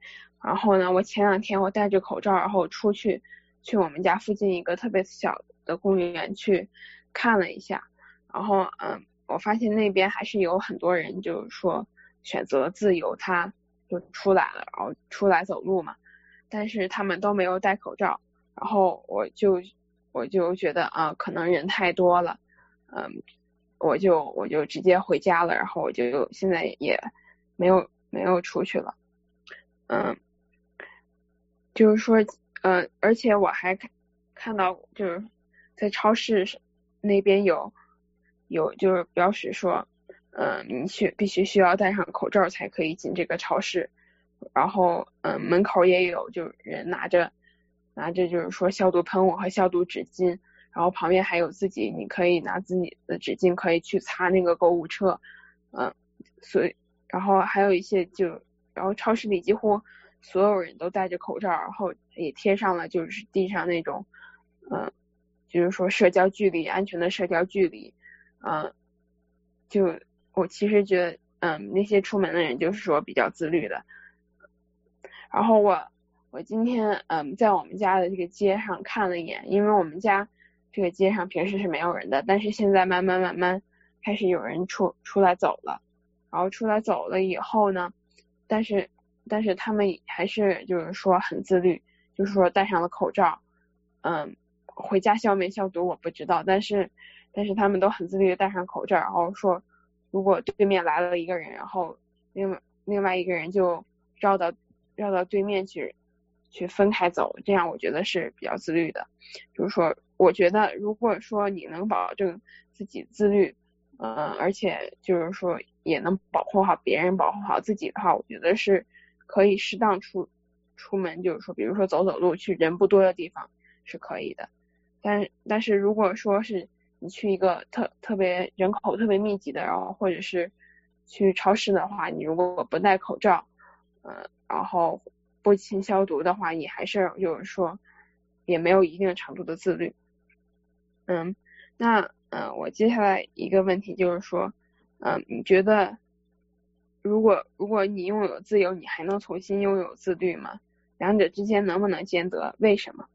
然后呢，我前两天我戴着口罩，然后出去去我们家附近一个特别小的公园去看了一下，然后嗯，我发现那边还是有很多人就是说选择自由，他就出来了，然后出来走路嘛，但是他们都没有戴口罩，然后我就我就觉得啊，可能人太多了，嗯，我就我就直接回家了，然后我就现在也没有没有出去了，嗯，就是说，呃，而且我还看看到就是在超市那边有有就是标识说，嗯，你需必须需要戴上口罩才可以进这个超市，然后嗯，门口也有就是人拿着拿着就是说消毒喷雾和消毒纸巾，然后旁边还有自己你可以拿自己的纸巾可以去擦那个购物车，嗯，所以然后还有一些就然后超市里几乎所有人都戴着口罩，然后也贴上了就是地上那种嗯，就是说社交距离，安全的社交距离，嗯，就我其实觉得嗯那些出门的人就是说比较自律的。然后我我今天嗯在我们家的这个街上看了一眼，因为我们家这个街上平时是没有人的，但是现在慢慢慢慢开始有人出出来走了，然后出来走了以后呢，但是但是他们还是就是说很自律，就是说戴上了口罩，嗯，回家消没消毒我不知道，但是但是他们都很自律的戴上口罩，然后说如果对面来了一个人，然后另外另外一个人就绕到绕到对面去去分开走，这样我觉得是比较自律的。就是说我觉得如果说你能保证自己自律，嗯、呃，而且就是说也能保护好别人保护好自己的话，我觉得是可以适当出出门，就是说比如说走走路去人不多的地方是可以的，但但是如果说是你去一个特特别人口特别密集的，然后或者是去超市的话，你如果不戴口罩，呃，然后不勤消毒的话，你还是就是说也没有一定程度的自律。嗯，那嗯、呃，我接下来一个问题就是说，嗯、呃，你觉得如果如果你拥有自由，你还能重新拥有自律吗？两者之间能不能兼得？为什么？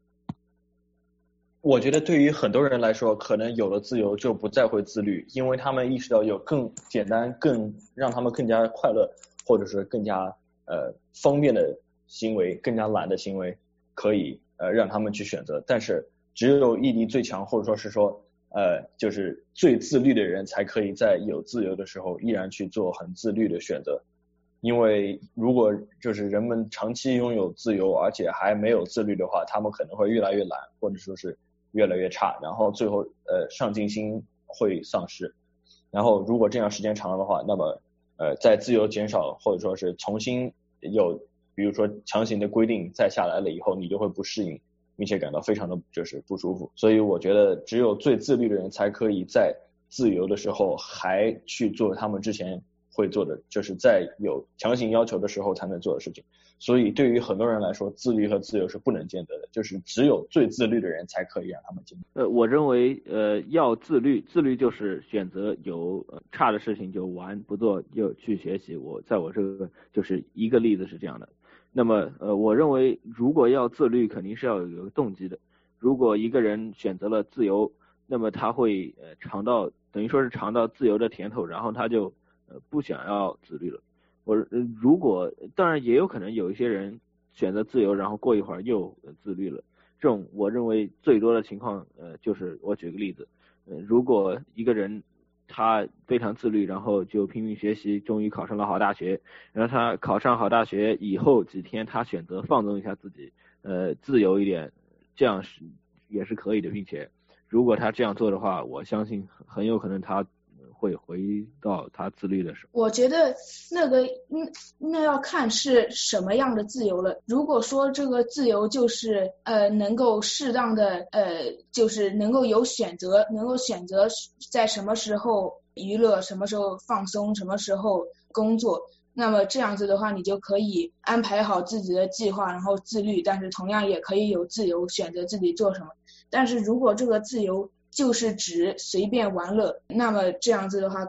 我觉得对于很多人来说，可能有了自由就不再会自律，因为他们意识到有更简单、更让他们更加快乐，或者是更加呃方便的行为，更加懒的行为，可以呃让他们去选择。但是只有毅力最强，或者说是说呃就是最自律的人，才可以在有自由的时候依然去做很自律的选择。因为如果就是人们长期拥有自由，而且还没有自律的话，他们可能会越来越懒，或者说是越来越差，然后最后呃上进心会丧失。然后如果这样时间长了的话，那么呃在自由减少或者说是重新有比如说强行的规定再下来了以后，你就会不适应，并且感到非常的就是不舒服。所以我觉得只有最自律的人才可以在自由的时候还去做他们之前会做的，就是在有强行要求的时候才能做的事情。所以对于很多人来说，自律和自由是不能兼得的，就是只有最自律的人才可以让他们兼得。 呃，我认为呃要自律，自律就是选择有、呃、差的事情就玩不做，就去学习。我在我这个就是一个例子是这样的。那么呃，我认为如果要自律，肯定是要有一个动机的。如果一个人选择了自由，那么他会呃尝到等于说是尝到自由的甜头，然后他就呃不想要自律了。我、呃、如果当然也有可能有一些人选择自由，然后过一会儿又、呃、自律了。这种我认为最多的情况呃就是我举个例子，呃如果一个人他非常自律，然后就拼命学习，终于考上了好大学，然后他考上好大学以后几天他选择放纵一下自己，呃自由一点，这样是也是可以的，并且如果他这样做的话，我相信很有可能他会回到他自律的时候。 我觉得那个嗯那要看是什么样的自由了。如果说这个自由就是呃能够适当的呃就是能够有选择，能够选择在什么时候娱乐，什么时候放松，什么时候工作，那么这样子的话你就可以安排好自己的计划，然后自律，但是同样也可以有自由选择自己做什么。但是如果这个自由就是指随便玩乐，那么这样子的话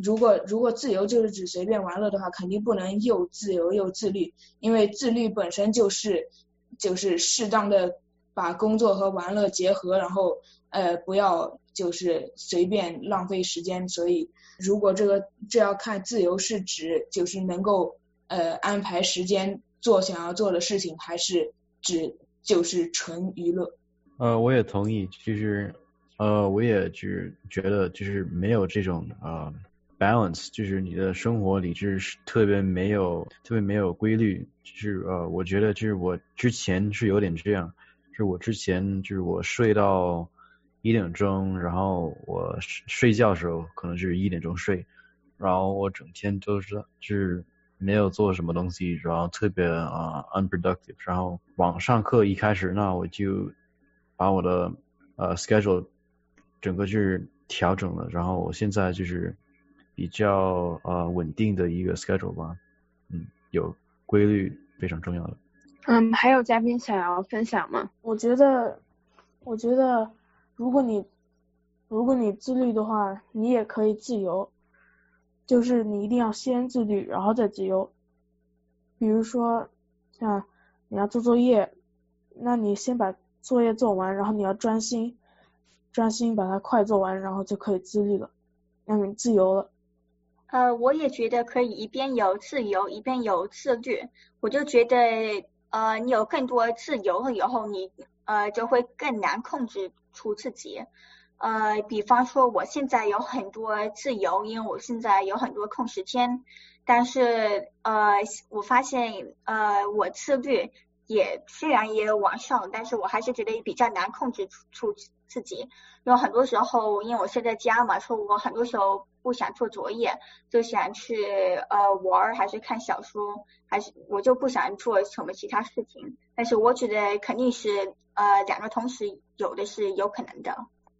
如果如果自由就是指随便玩乐的话，肯定不能又自由又自律，因为自律本身就是就是适当的把工作和玩乐结合，然后呃不要就是随便浪费时间。所以如果这个这要看自由是指就是能够呃安排时间做想要做的事情，还是指就是纯娱乐。 呃，我也同意，就是呃，我也就是觉得就是没有这种呃 balance， 就是你的生活里就是特别没有特别没有规律，就是呃，我觉得就是我之前是有点这样，就是我之前就是我睡到一点钟，然后我睡觉的时候可能就是一点钟睡，然后我整天都是就是没有做什么东西，然后特别啊、uh, unproductive， 然后网上课一开始，那我就把我的呃 schedule 整个就是调整了，然后我现在就是比较呃稳定的一个 schedule 吧，嗯，有规律非常重要的。 嗯，还有嘉宾想要分享吗？ 我觉得，我觉得如果你如果你自律的话，你也可以自由，就是你一定要先自律，然后再自由。比如说，像你要做作业，那你先把作业做完，然后你要专心，专心把它快做完，然后就可以自律了，让你自由了。 呃，我也觉得可以一边有自由，一边有自律。我就觉得，呃，你有更多自由了以后，你呃就会更难控制住自己。呃，比方说我现在有很多自由，因为我现在有很多空时间，但是呃，我发现呃我自律也虽然也往上，但是我还是觉得比较难控制住自己。因为很多时候，因为我是在家嘛，所以我很多时候不想做作业，就想去呃玩，还是看小说，还是我就不想做什么其他事情。但是我觉得肯定是呃两个同时有的是有可能的。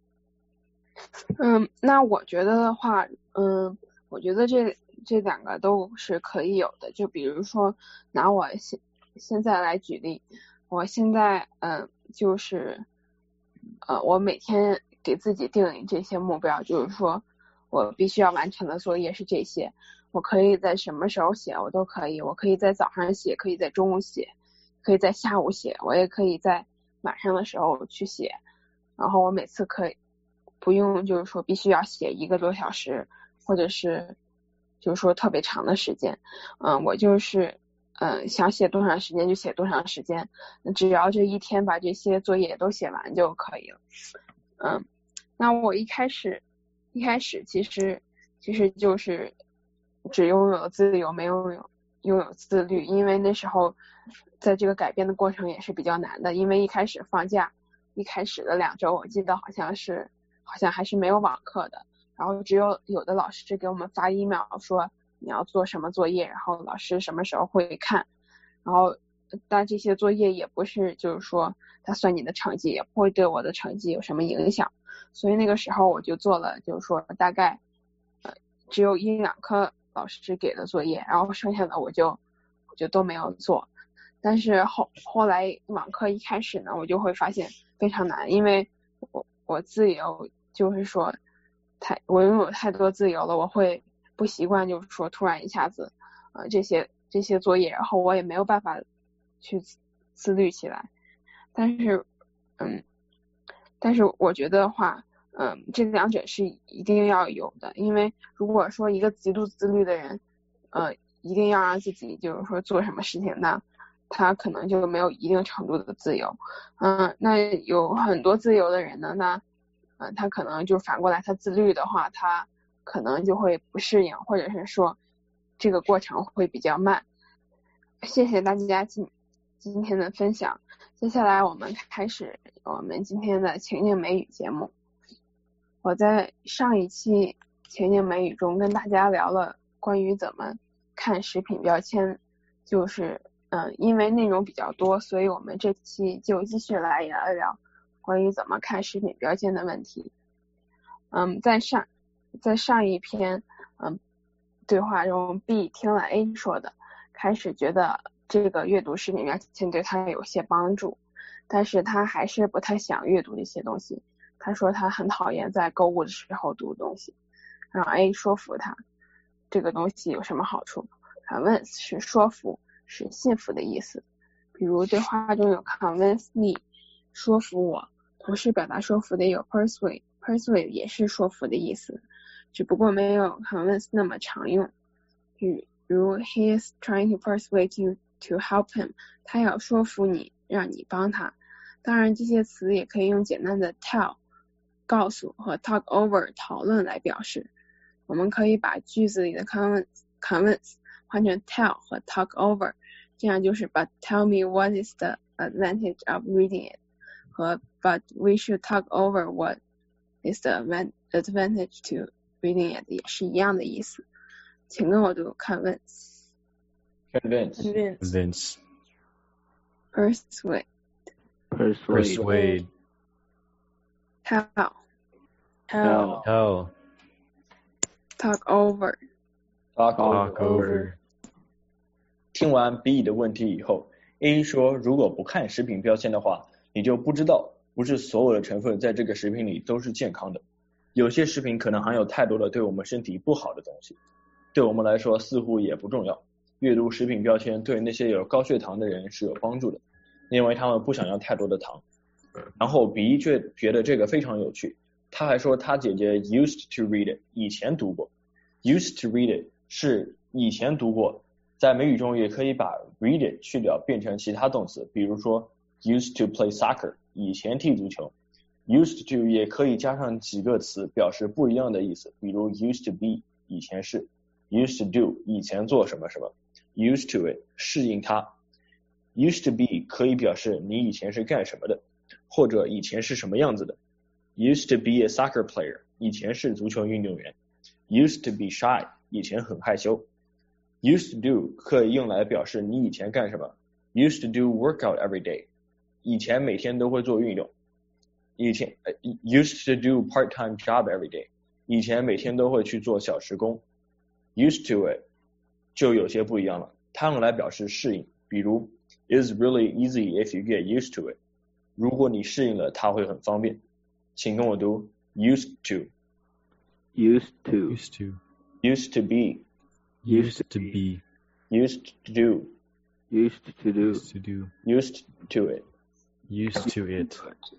嗯，那我觉得的话，嗯，我觉得这这两个都是可以有的。就比如说拿我现现在来举例，我现在嗯就是呃我每天给自己定了这些目标，就是说我必须要完成的作业是这些，我可以在什么时候写我都可以，我可以在早上写，可以在中午写，可以在下午写，我也可以在晚上的时候去写，然后我每次可以不用就是说必须要写一个多小时，或者是就是说特别长的时间，嗯，我就是嗯想写多长时间就写多长时间，只要这一天把这些作业都写完就可以了。嗯，那我一开始一开始其实其实就是只拥有自由，没有拥有自律，因为那时候在这个改变的过程也是比较难的，因为一开始放假一开始的两周我记得好像是好像还是没有网课的，然后只有有的老师给我们发 email 说你要做什么作业，然后老师什么时候会看，然后但这些作业也不是就是说他算你的成绩，也不会对我的成绩有什么影响，所以那个时候我就做了就是说大概呃只有一两科老师给的作业，然后剩下的我就我就都没有做。但是后后来网课一开始呢，我就会发现非常难，因为我我自由就是说太我拥有太多自由了，我会不习惯就是说突然一下子呃这些这些作业，然后我也没有办法去自律起来。但是嗯但是我觉得话嗯这两者是一定要有的，因为如果说一个极度自律的人呃一定要让自己就是说做什么事情呢，他可能就没有一定程度的自由。嗯，那有很多自由的人呢，那嗯他可能就反过来他自律的话，他可能就会不适应，或者是说这个过程会比较慢。谢谢大家今今天的分享，接下来我们开始我们今天的情境美语节目。我在上一期情境美语中跟大家聊了关于怎么看食品标签，就是嗯，因为内容比较多，所以我们这期就继续来聊一聊关于怎么看食品标签的问题。嗯，在上在上一篇嗯对话中 B 听了 A 说的，开始觉得这个阅读食品标签对他有些帮助，但是他还是不太想阅读这些东西。他说他很讨厌在购物的时候读东西，让 A 说服他。 这个东西有什么好处。Convince 是说服，是信服的意思。比如对话中有 convince me 说服我，同时表达说服的有 persuade persuade 也是说服的意思，只不过没有 convince 那么常用。比如 he is trying to persuade you to help him 他要说服你让你帮他。当然这些词也可以用简单的 tell 告诉和 talk over 讨论来表示。我们可以把句子里的 convince convince 换成 tell 和 talk over， 这样就是 But tell me what is the advantage of reading it 和 But we should talk over what is the advantage to reading it 也是一样的意思。请跟我读 convince convince convince persuade persuade tell tell tell talk over talk talk over。 听完 B 的问题以后， A 说如果不看食品标签的话，你就不知道不是所有的成分在这个食品里都是健康的，有些食品可能含有太多的对我们身体不好的东西，对我们来说似乎也不重要。阅读食品标签对那些有高血糖的人是有帮助的，因为他们不想要太多的糖。然后 B 却觉得这个非常有趣，他还说他姐姐 used to read it 以前读过。 used to read it 是以前读过，在美语中也可以把 read it 去掉变成其他动词，比如说 used to play soccer 以前踢足球。 used to 也可以加上几个词表示不一样的意思，比如 used to be 以前是， used to do 以前做什么什么， used to it 适应它。 used to be 可以表示你以前是干什么的，或者以前是什么样子的。 used to be a soccer player 以前是足球运动员。 used to be shy 以前很害羞。 used to do 可以用来表示你以前干什么， used to do workout every day 以前每天都会做运动。以前、uh, used to do part-time job every day 以前每天都会去做小时工。 used to it 就有些不一样了，它用来表示适应，比如 is really easy if you get used to it 如果你适应了它会很方便。请跟我读 used to used to used to used to be used to be used to do used to do used to do used to it used to it。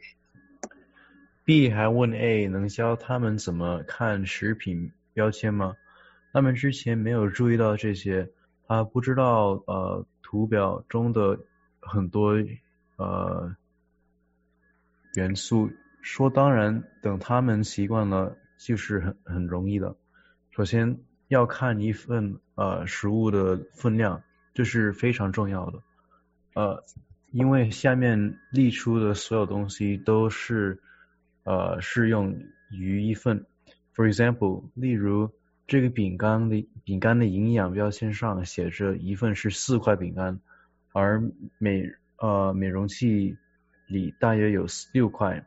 B 还问 A 能教他们怎么看食品标签吗？他们之前没有注意到这些，他不知道呃图表中的很多呃元素，说当然等他们习惯了就是很很容易的。首先要看一份呃食物的分量，这是非常重要的，呃因为下面列出的所有东西都是呃适用于一份。 For example 例如这个饼干的饼干的营养标签上写着一份是四块饼干，而每呃每容器里大约有六块。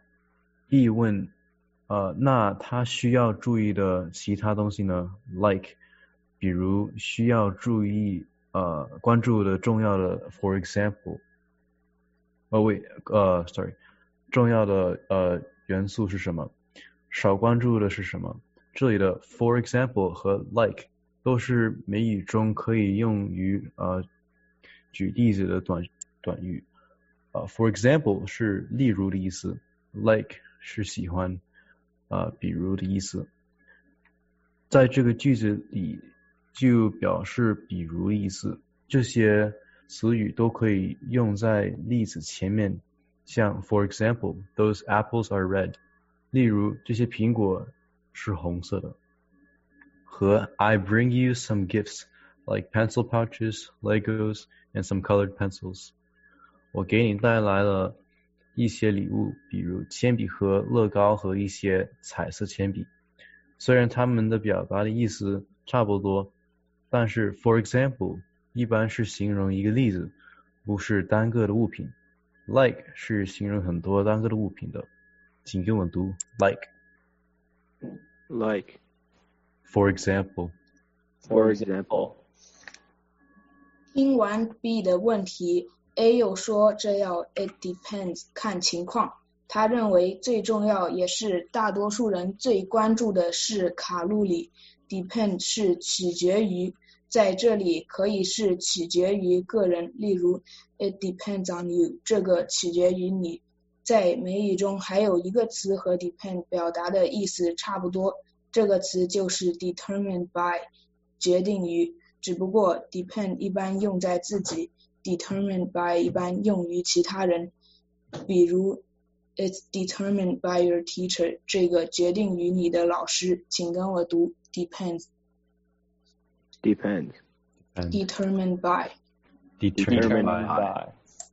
B 问呃那他需要注意的其他东西呢？ Like 比如需要注意呃关注的重要的 for example 哦喂呃 sorry 重要的呃元素是什么？少关注的是什么？这里的 for example 和 like 都是美语中可以用于呃举例子的短短语。呃 for example 是例如的意思， like 是喜欢呃比如的意思。在这个句子里就表示比如意思，这些词语都可以用在例子前面，像 for example those apples are red 例如这些苹果是红色的，和 I bring you some gifts like pencil pouches, Legos and some colored pencils 我给你带来了一些礼物，比如铅笔盒、乐高和一些彩色铅笔。虽然它们的表达的意思差不多，但是 for example 一般是形容一个例子，不是单个的物品。 like 是形容很多单个的物品的，请跟我读 like like for example for example。 听完 B 的问题， A 又说这要 it depends 看情况，他认为最重要也是大多数人最关注的是卡路里， depend 是取决于，在这里可以是取决于个人，例如 it depends on you 这个取决于你。在美语中还有一个词和 depend 表达的意思差不多，这个词就是 determined by 决定于，只不过 depend 一般用在自己， determined by 一般用于其他人。比如 it's determined by your teacher 这个决定于你的老师，请跟我读 depends depends determined by determined by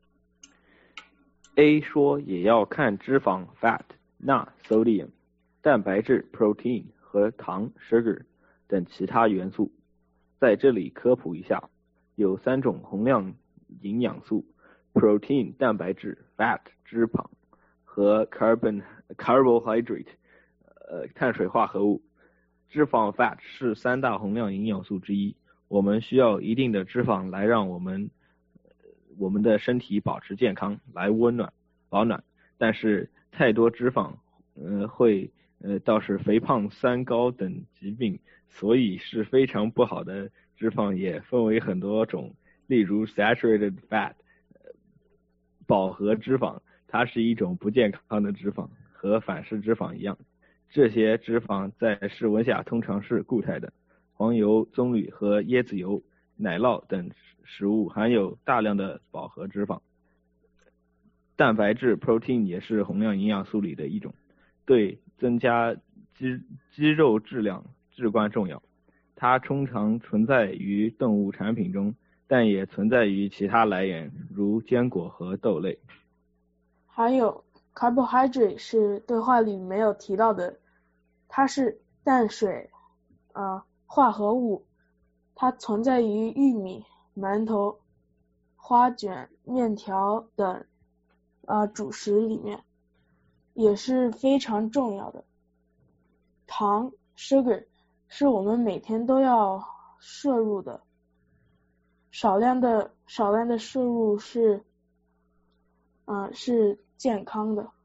A 说也要看脂肪 fat、钠 sodium、蛋白质 protein 和糖 sugar 等其他元素。在这里科普一下，有三种宏量营养素 protein 蛋白质 fat 脂肪和 carbon carbohydrate 呃碳水化合物。脂肪 fat 是三大宏量营养素之一，我们需要一定的脂肪来让我们我们的身体保持健康，来温暖保暖，但是太多脂肪呃会呃导致肥胖三高等疾病，所以是非常不好的。脂肪也分为很多种，例如 saturated fat 饱和脂肪，它是一种不健康的脂肪，和反式脂肪一样。这些脂肪在室温下通常是固态的，黄油、棕榈和椰子油、奶酪等食物含有大量的饱和脂肪。蛋白质 protein 也是宏量营养素里的一种，对增加肌肌肉质量至关重要。它通常存在于动物产品中，但也存在于其他来源，如坚果和豆类。 还有 carbohydrate 是对话里没有提到的，它是淡水呃化合物，它存在于玉米、馒头、花卷、面条等呃主食里面，也是非常重要的。糖 sugar 是我们每天都要摄入的，少量的少量的摄入是呃是健康的。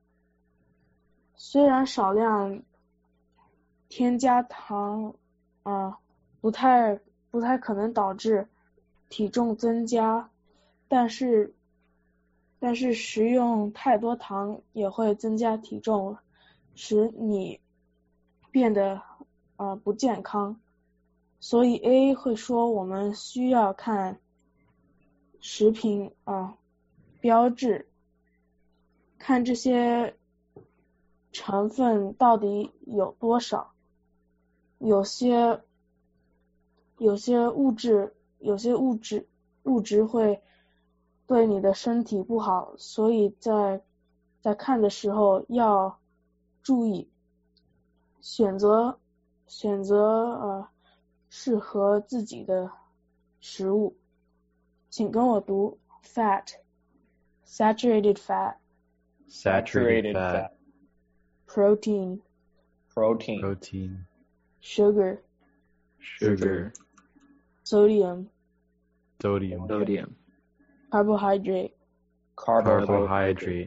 虽然少量添加糖呃不太不太可能导致体重增加，但是但是食用太多糖也会增加体重，使你变得呃不健康。所以 A 会说我们需要看食品啊、呃、标志，看这些成分到底有多少，有些有些物质有些物质物质会对你的身体不好，所以在在看的时候要注意选择选择呃适合自己的食物。请跟我读 fat saturated fat saturated fat protein protein protein sugar sugar sodium sodium sodium carbohydrate carbohydrate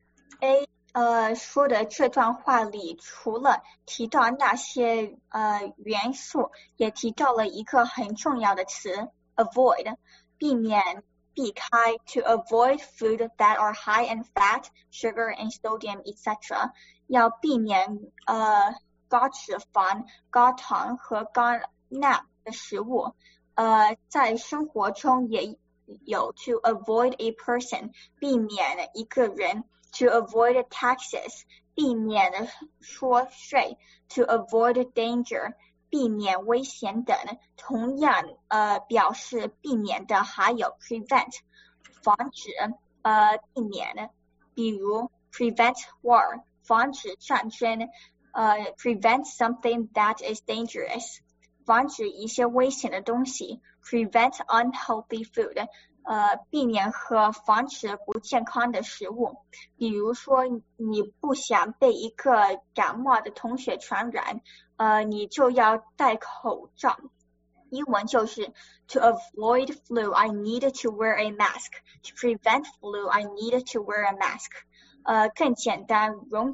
A 呃说的这段话里，除了提到那些呃元素，也提到了一个很重要的词 avoid 避免避开 to avoid food that are high in fat, sugar and sodium et cetera 要避免呃高脂肪、高糖和高钠的食物。呃在生活中也有 to avoid a person 避免一个人， to avoid taxes 避免说税， to avoid danger 避免危险等。同样呃表示避免的还有 prevent 防止呃避免，比如 prevent war 防止战争，呃 prevent something that is dangerous 防止一些危险的东西， prevent unhealthy food 呃避免和防止不健康的食物。比如说你不想被一个感冒的同学传染，呃你就要戴口罩。英文就是 to avoid flu I need to wear a mask, to prevent flu I need to wear a mask 呃更简单容懂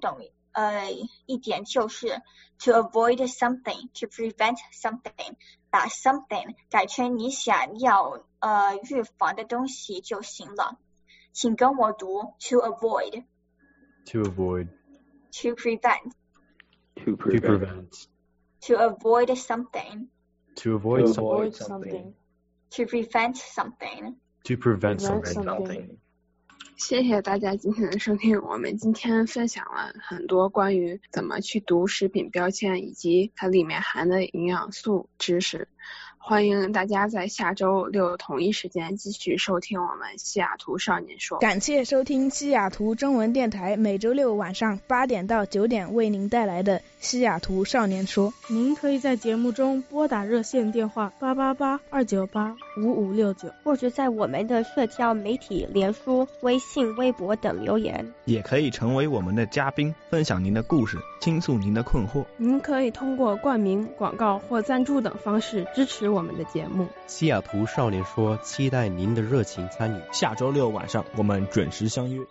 呃一点就是 to avoid something, to prevent something， 把 something 改成你想要呃预防的东西就行了。请跟我读 to avoid, to avoid, to prevent, to prevent, to avoid something, to avoid to something, avoid something, to prevent something, to prevent prevent something. something. 谢谢大家今天的收听，我们今天分享了很多关于怎么去读食品标签以及它里面含的营养素知识。欢迎大家在下周六同一时间继续收听我们西雅图少年说。 感谢收听西雅图中文电台每周六晚上八点到九点为您带来的西雅图少年说。 您可以在节目中拨打热线电话八八八二九八五五六九， 或者在我们的社交媒体脸书、微信、微博等留言。 也可以成为我们的嘉宾，分享您的故事，倾诉您的困惑。 您可以通过冠名、广告或赞助等方式支持我们的节目。 西雅图少年说，期待您的热情参与。 下周六晚上我们准时相约。